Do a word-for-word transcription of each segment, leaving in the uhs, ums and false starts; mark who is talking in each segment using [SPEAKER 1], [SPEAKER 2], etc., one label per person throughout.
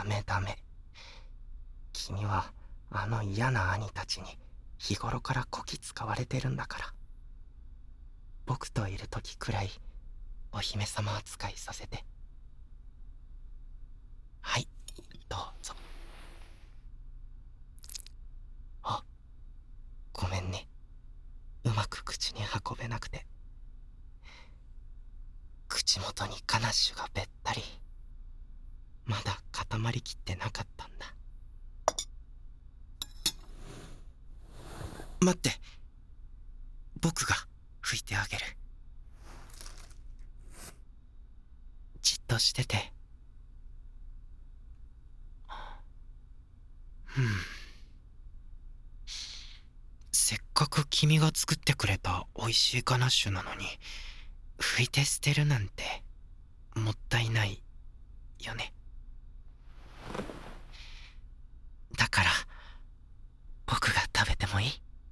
[SPEAKER 1] メダメ。君はあの嫌な兄たちに日頃からこき使われてるんだから。僕といる時くらいお姫様扱いさせて。はい、どうぞ。あ、ごめんね。うまく口に運べなくて。口元にガナッシュがべったり。まだ固まりきってなかったんだ。待って、僕が拭いてあげる。じっとしてて。うん。せっかく君が作ってくれた美味しいガナッシュなのに拭いて捨てるなんてもったいないよね。だから僕が食べてもいい？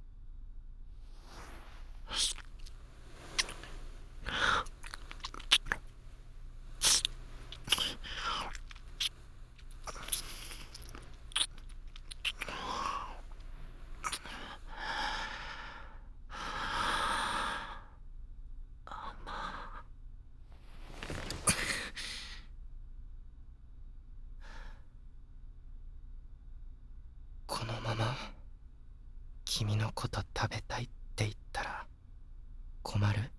[SPEAKER 1] このまま君のこと食べたいって言ったら困る？